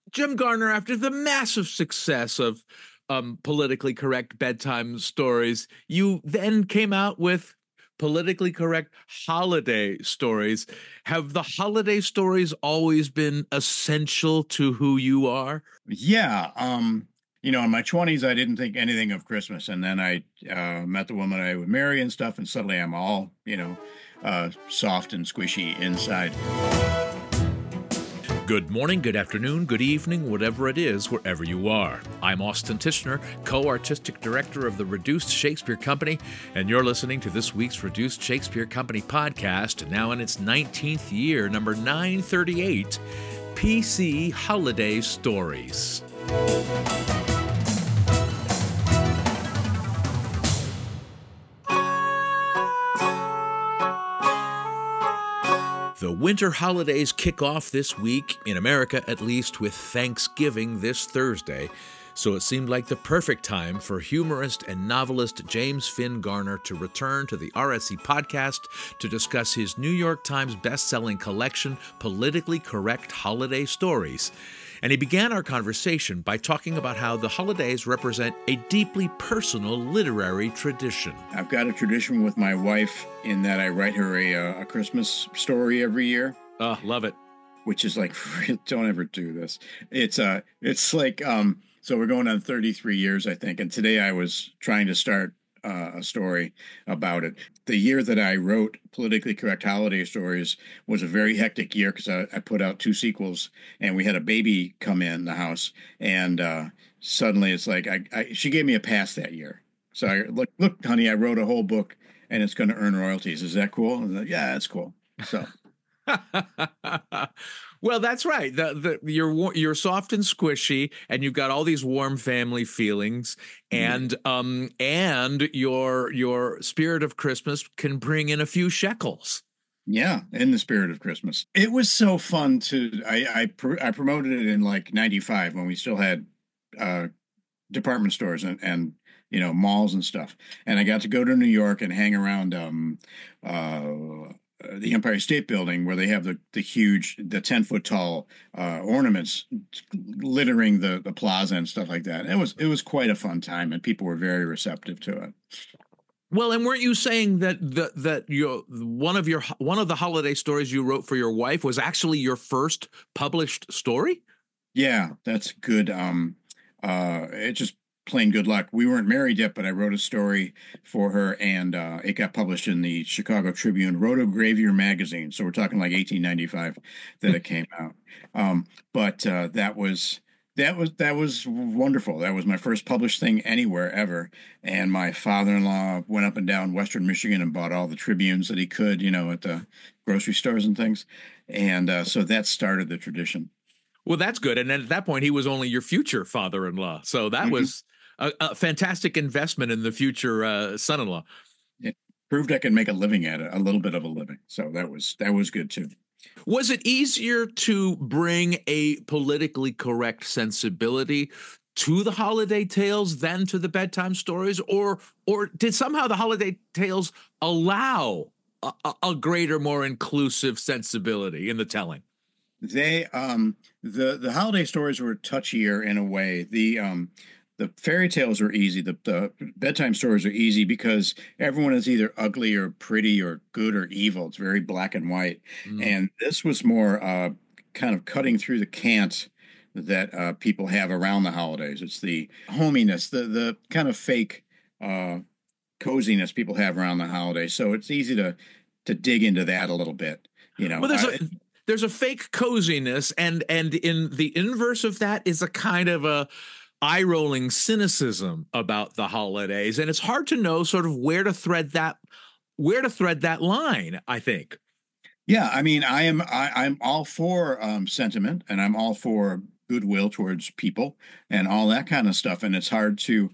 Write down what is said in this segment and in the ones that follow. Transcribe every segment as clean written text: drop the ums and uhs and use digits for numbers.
Jim Garner, after the massive success of politically correct bedtime stories, you then came out with politically correct holiday stories. Have the holiday stories always been essential to who you are? Yeah. In my 20s, I didn't think anything of Christmas. And then I met the woman I would marry and stuff. And suddenly I'm all, soft and squishy inside. Good morning, good afternoon, good evening, whatever it is, wherever you are. I'm Austin Tichenor, co-artistic director of the Reduced Shakespeare Company, and you're listening to this week's Reduced Shakespeare Company podcast, now in its 19th year, number 938, PC Holiday Stories. The winter holidays kick off this week, in America at least, with Thanksgiving this Thursday, so it seemed like the perfect time for humorist and novelist James Finn Garner to return to the RSC podcast to discuss his New York Times best-selling collection, Politically Correct Holiday Stories. And he began our conversation by talking about how the holidays represent a deeply personal literary tradition. I've got a tradition with my wife in that I write her a Christmas story every year. Oh, love it. Which is like, don't ever do this. It's like, so we're going on 33 years, I think. And today I was trying to start a story about it. The year that I wrote Politically Correct Holiday Stories was a very hectic year because I put out 2 sequels and we had a baby come in the house. And suddenly it's like, she gave me a pass that year. So I look, honey, I wrote a whole book and it's going to earn royalties. Is that cool? And yeah, that's cool. So. Well, that's right. You're soft and squishy, and you've got all these warm family feelings, and your spirit of Christmas can bring in a few shekels. Yeah, in the spirit of Christmas, it was so fun to. I promoted it in like '95 when we still had department stores and malls and stuff, and I got to go to New York and hang around the Empire State Building, where they have the huge, 10-foot tall ornaments littering the plaza and stuff like that. It was quite a fun time, and people were very receptive to it. Well, and weren't you saying that one of the holiday stories you wrote for your wife was actually your first published story? Yeah, that's good. It just plain good luck. We weren't married yet, but I wrote a story for her, and it got published in the Chicago Tribune, Rotogravier magazine. So we're talking like 1895 that it came out. But that was wonderful. That was my first published thing anywhere ever. And my father-in-law went up and down Western Michigan and bought all the Tribunes that he could, at the grocery stores and things. And so that started the tradition. Well, that's good. And then at that point, he was only your future father-in-law. So that was a fantastic investment in the future son-in-law. It proved I could make a living at it, a little bit of a living. So that was good too. Was it easier to bring a politically correct sensibility to the holiday tales than to the bedtime stories, or did somehow the holiday tales allow a greater, more inclusive sensibility in the telling? They the holiday stories were touchier in a way. The fairy tales are easy. The bedtime stories are easy because everyone is either ugly or pretty or good or evil. It's very black and white. And this was more kind of cutting through the cant that people have around the holidays. It's the hominess, the kind of fake coziness people have around the holidays. So it's easy to dig into that a little bit. Well, there's a fake coziness, and in the inverse of that is a kind of a eye-rolling cynicism about the holidays, and it's hard to know sort of where to thread that line, I think. Yeah, I mean, I'm all for sentiment, and I'm all for goodwill towards people and all that kind of stuff. And it's hard to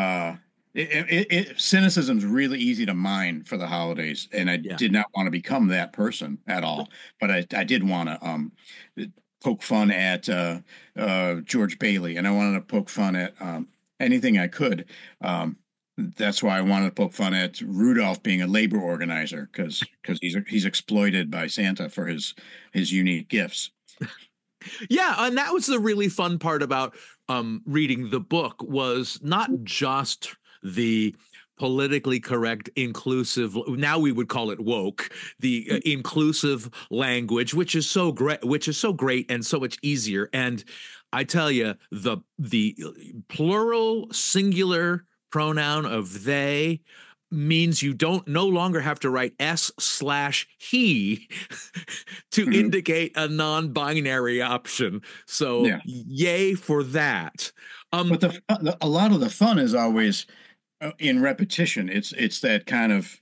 cynicism's really easy to mine for the holidays, and I did not want to become that person at all. But I did want to poke fun at George Bailey, and I wanted to poke fun at anything I could. That's why I wanted to poke fun at Rudolph being a labor organizer, because he's exploited by Santa for his unique gifts. Yeah, and that was the really fun part about reading the book, was not just the politically correct, inclusive, now we would call it woke, the inclusive language, which is so great and so much easier. And I tell you, the plural singular pronoun of they means you don't no longer have to write s/he to indicate a non-binary option. So Yeah. yay for that. But a lot of the fun is always in repetition. It's that kind of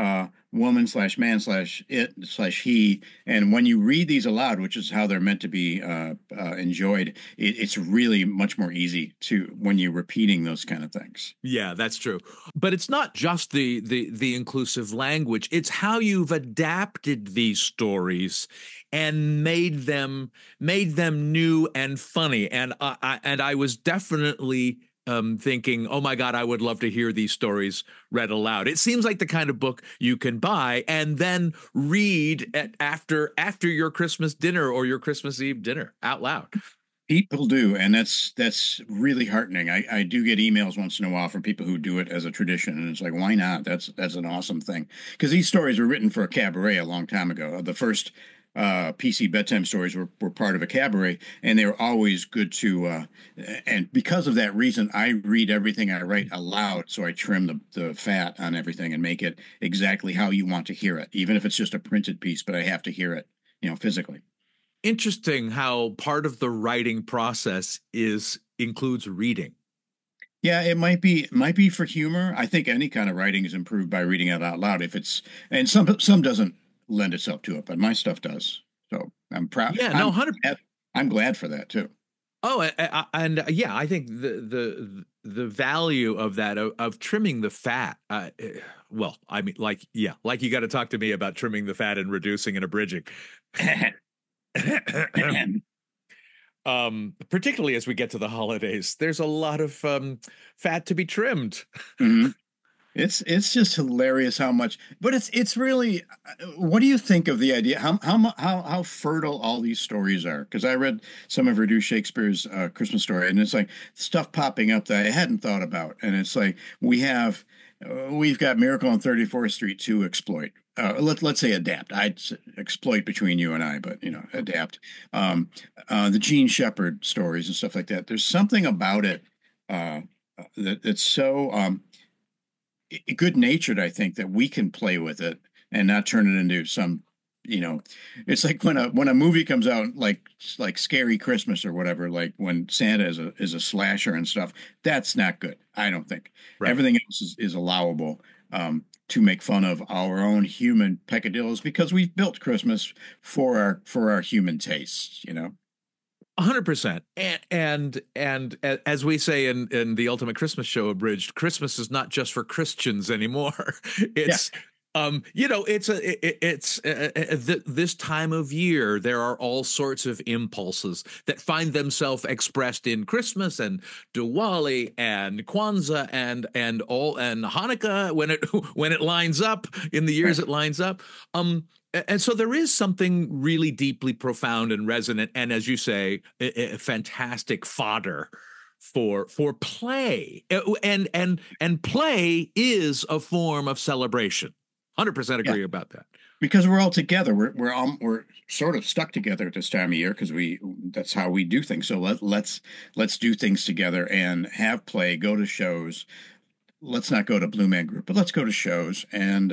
woman/man/it/he, and when you read these aloud, which is how they're meant to be enjoyed, it's really much more easy to when you're repeating those kind of things. Yeah, that's true. But it's not just the inclusive language. It's how you've adapted these stories and made them new and funny. And I was definitely thinking, oh my God, I would love to hear these stories read aloud. It seems like the kind of book you can buy and then read after your Christmas dinner or your Christmas Eve dinner out loud. People do, and that's really heartening. I do get emails once in a while from people who do it as a tradition, and it's like, why not? That's an awesome thing, because these stories were written for a cabaret a long time ago. The first PC bedtime stories were part of a cabaret, and they were always good to. And because of that reason, I read everything I write aloud, so I trim the fat on everything and make it exactly how you want to hear it, even if it's just a printed piece. But I have to hear it, physically. Interesting how part of the writing process includes reading. Yeah, it might be for humor. I think any kind of writing is improved by reading it out loud. And some doesn't lend itself to it, but my stuff does. So I'm proud. Yeah, no, 100. I'm glad for that too. Oh, and yeah, I think the value of that of trimming the fat. Well, I mean, like you got to talk to me about trimming the fat and reducing and abridging. Particularly as we get to the holidays, there's a lot of fat to be trimmed. Mm-hmm. It's just hilarious how much, but it's really. What do you think of the idea? How fertile all these stories are? Because I read some of Reduced Shakespeare's Christmas Story, and it's like stuff popping up that I hadn't thought about, and it's like we've got Miracle on 34th Street to exploit. Let's say adapt. I'd exploit between you and I, but adapt. The Gene Shepherd stories and stuff like that. There's something about it that's so good natured, I think, that we can play with it and not turn it into some. It's like when a movie comes out like Scary Christmas or whatever, like when Santa is a slasher and stuff. That's not good. I don't think. Right. Everything else is allowable. To make fun of our own human peccadillos, because we've built Christmas for our human tastes, 100%. And as we say in the Ultimate Christmas Show Abridged, Christmas is not just for Christians anymore. It's this time of year, there are all sorts of impulses that find themselves expressed in Christmas and Diwali and Kwanzaa and Hanukkah when it lines up in the years it lines up. And so there is something really deeply profound and resonant, and as you say, a fantastic fodder for play, and play is a form of celebration. 100% agree about that. Because we're all together. We're sort of stuck together at this time of year because that's how we do things. So let's do things together and have play. Go to shows. Let's not go to Blue Man Group, but let's go to shows and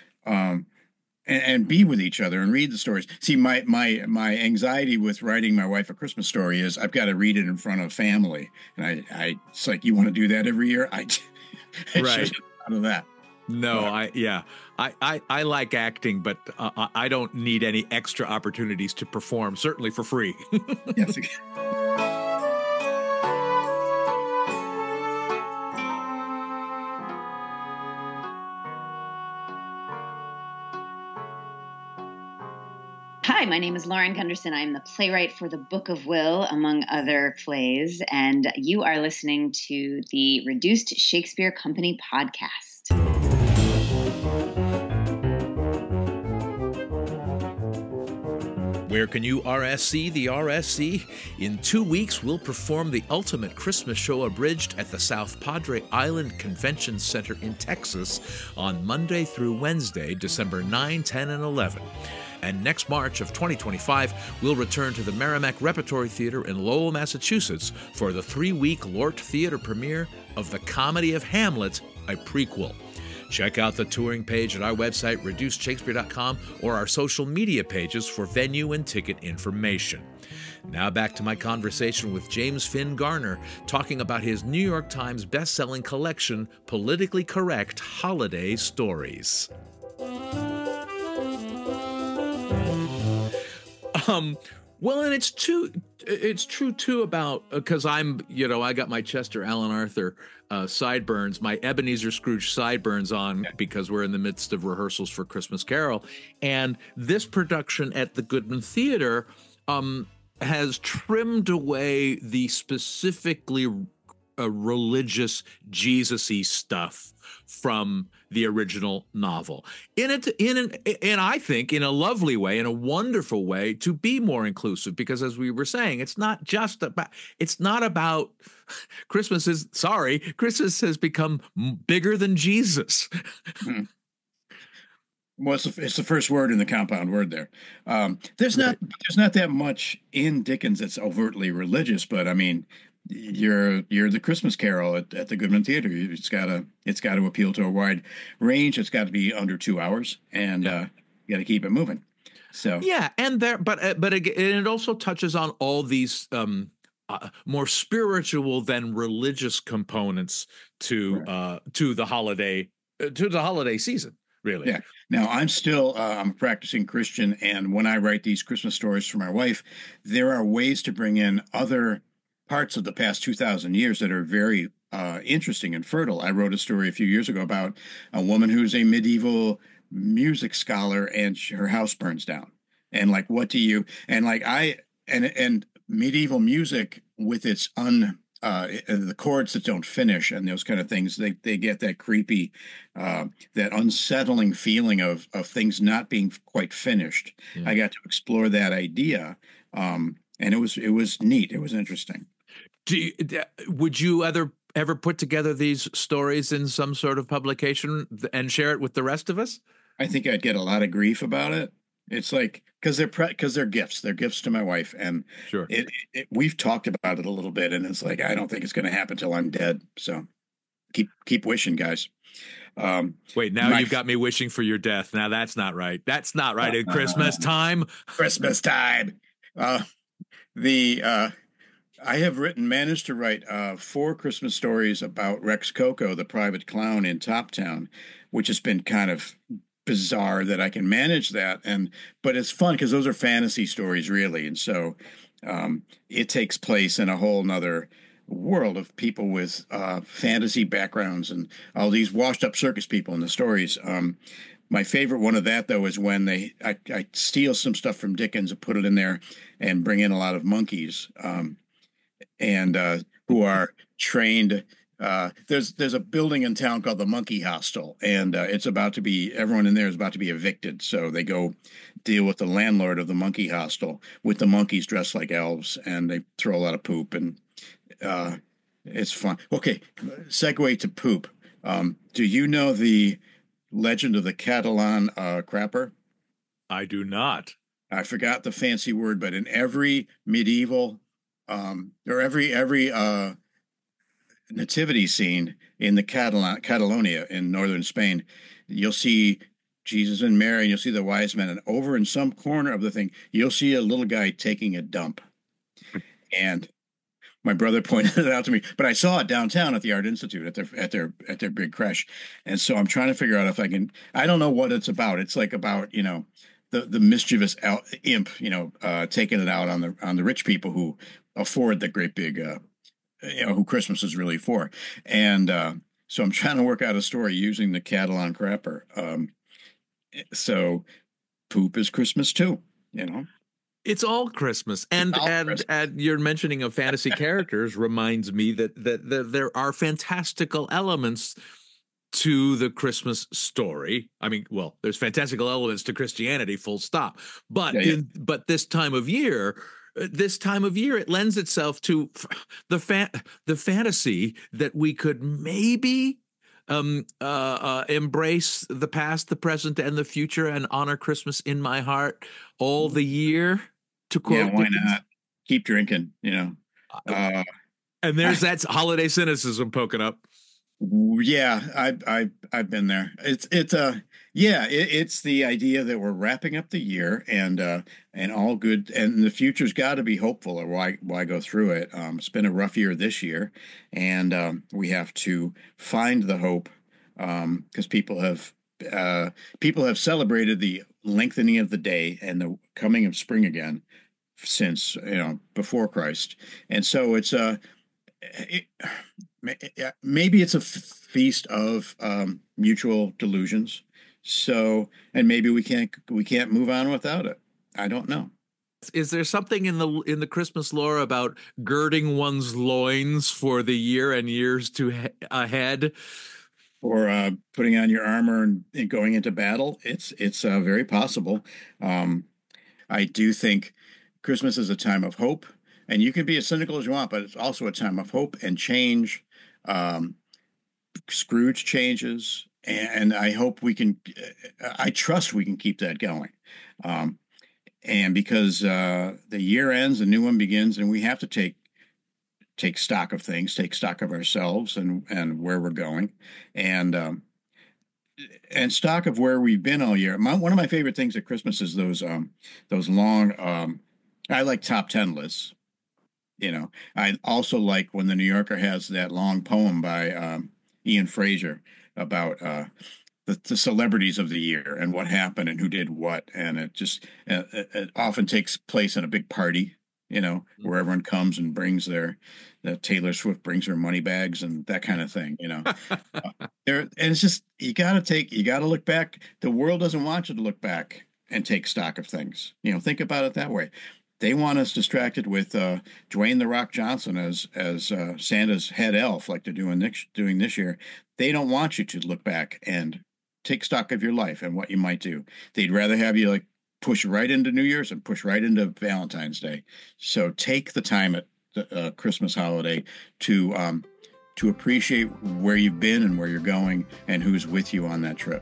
be with each other and read the stories. See, my anxiety with writing my wife a Christmas story is I've got to read it in front of family, and it's like, you want to do that every year? I right out of that. No, I like acting, but I don't need any extra opportunities to perform, certainly for free. Yes. Hi, my name is Lauren Gunderson. I'm the playwright for The Book of Will, among other plays, and you are listening to the Reduced Shakespeare Company podcast. Where can you RSC the RSC? In 2 weeks, we'll perform the ultimate Christmas show abridged at the South Padre Island Convention Center in Texas on Monday through Wednesday, December 9, 10, and 11. And next March of 2025, we'll return to the Merrimack Repertory Theater in Lowell, Massachusetts for the 3-week Lort Theater premiere of The Comedy of Hamlet, a prequel. Check out the touring page at our website, reducedshakespeare.com, or our social media pages for venue and ticket information. Now back to my conversation with James Finn Garner, talking about his New York Times best-selling collection, Politically Correct Holiday Stories. Well, and it's true too about, because I got my Chester Alan Arthur sideburns, my Ebenezer Scrooge sideburns on because we're in the midst of rehearsals for Christmas Carol. And this production at the Goodman Theater has trimmed away the specifically religious Jesus-y stuff from the original novel and I think in a lovely way, in a wonderful way, to be more inclusive, because as we were saying, it's not about Christmas has become bigger than Jesus. Well, it's the first word in the compound word there. There's not that much in Dickens that's overtly religious, but I mean, you're the Christmas Carol at the Goodman Theater. It's got to appeal to a wide range. It's got to be under 2 hours, and you got to keep it moving. So and it also touches on all these more spiritual than religious components to the holiday season. Really. Yeah. Now I'm a practicing Christian, and when I write these Christmas stories for my wife, there are ways to bring in other parts of the past 2,000 years that are very interesting and fertile. I wrote a story a few years ago about a woman who's a medieval music scholar, and her house burns down. And like, and medieval music with its the chords that don't finish and those kind of things, they get that creepy, that unsettling feeling of things not being quite finished. Yeah. I got to explore that idea, and it was neat. It was interesting. Would you ever put together these stories in some sort of publication and share it with the rest of us? I think I'd get a lot of grief about it. It's like, because they're gifts. They're gifts to my wife, and sure, we've talked about it a little bit, and it's like, I don't think it's going to happen till I'm dead. So keep wishing, guys. Wait, now you've got me wishing for your death. Now that's not right. That's not right at Christmas time. Christmas time. I have managed to write 4 Christmas stories about Rex Coco, the private clown in Top Town, which has been kind of bizarre that I can manage that, but it's fun because those are fantasy stories, really, and so it takes place in a whole nother world of people with fantasy backgrounds and all these washed up circus people in the stories. My favorite one of that, though, is when I steal some stuff from Dickens and put it in there and bring in a lot of monkeys, and who are trained. There's a building in town called the Monkey Hostel, and everyone in there is about to be evicted. So they go deal with the landlord of the Monkey Hostel with the monkeys dressed like elves, and they throw a lot of poop, and it's fun. Okay, segue to poop. Do you know the legend of the Catalan crapper? I do not. I forgot the fancy word, but in every medieval or every nativity scene in the Catalonia in northern Spain, you'll see Jesus and Mary, and you'll see the wise men, and over in some corner of the thing, you'll see a little guy taking a dump. And my brother pointed it out to me, but I saw it downtown at the Art Institute at their big crash, and so I'm trying to figure out if I can. I don't know what it's about. It's like about the mischievous imp, taking it out on the rich people who afford the great big. Who Christmas is really for. And so I'm trying to work out a story using the Catalan crapper. So poop is Christmas too, It's all Christmas. And your mentioning of fantasy characters reminds me that there are fantastical elements to the Christmas story. I mean, well, there's fantastical elements to Christianity, full stop. But but this time of year, it lends itself to the fantasy that we could maybe embrace the past, the present, and the future, and honor Christmas in my heart all the year. To quote, yeah, why not? Keep drinking, and there's that holiday cynicism poking up. Yeah, I've been there. It's the idea that we're wrapping up the year and all good, and the future's got to be hopeful, or why go through it? It's been a rough year this year, and we have to find the hope, because people have celebrated the lengthening of the day and the coming of spring again since before Christ, and so it's maybe it's a feast of mutual delusions. So, and maybe we can't move on without it. I don't know. Is there something in the Christmas lore about girding one's loins for the year and years ahead? Or putting on your armor and going into battle? It's very possible. I do think Christmas is a time of hope, and you can be as cynical as you want, but it's also a time of hope and change. Scrooge changes, and I hope I trust we can keep that going. And because the year ends, a new one begins, and we have to take stock of things, take stock of ourselves and where we're going, and stock of where we've been all year. One of my favorite things at Christmas is those long, I like top 10 lists. I also like when the New Yorker has that long poem by Ian Fraser about the celebrities of the year and what happened and who did what. And it often takes place in a big party, where everyone comes and brings Taylor Swift brings her money bags and that kind of thing, and it's just, you got to look back. The world doesn't want you to look back and take stock of things. Think about it that way. They want us distracted with Dwayne "The Rock" Johnson as Santa's head elf, like they're doing this year. They don't want you to look back and take stock of your life and what you might do. They'd rather have you like push right into New Year's and push right into Valentine's Day. So take the time at the Christmas holiday to appreciate where you've been and where you're going and who's with you on that trip.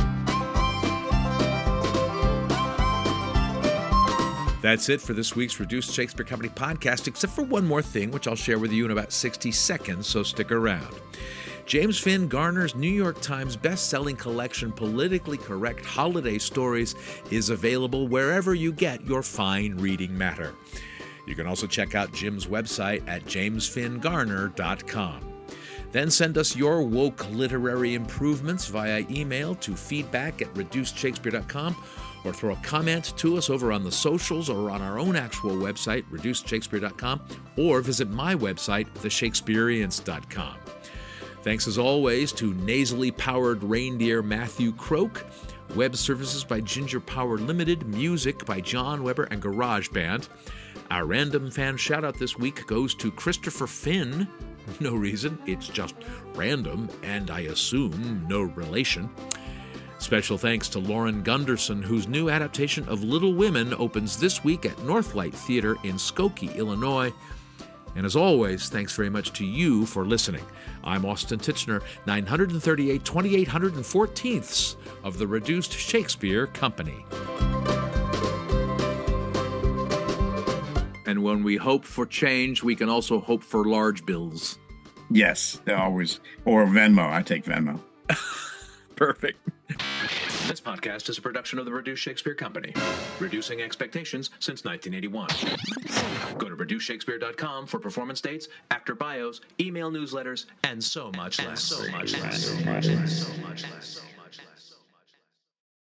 That's it for this week's Reduced Shakespeare Company podcast, except for one more thing, which I'll share with you in about 60 seconds, so stick around. James Finn Garner's New York Times best-selling collection, Politically Correct Holiday Stories, is available wherever you get your fine reading matter. You can also check out Jim's website at jamesfinngarner.com. Then send us your woke literary improvements via email to feedback@reducedshakespeare.com, or throw a comment to us over on the socials or on our own actual website, reducedshakespeare.com, or visit my website, theshakespeareans.com. Thanks as always to nasally powered reindeer Matthew Croak, web services by Ginger Power Limited, music by John Weber and GarageBand. Our random fan shout-out this week goes to Christopher Finn. No reason, it's just random, and I assume no relation. Special thanks to Lauren Gunderson, whose new adaptation of Little Women opens this week at Northlight Theater in Skokie, Illinois. And as always, thanks very much to you for listening. I'm Austin Tichenor, 938 2814ths of the Reduced Shakespeare Company. And when we hope for change, we can also hope for large bills. Yes, always. Or Venmo. I take Venmo. Perfect. This podcast is a production of the Reduced Shakespeare Company, reducing expectations since 1981. Go to reducedshakespeare.com for performance dates, actor bios, email newsletters, and so much less.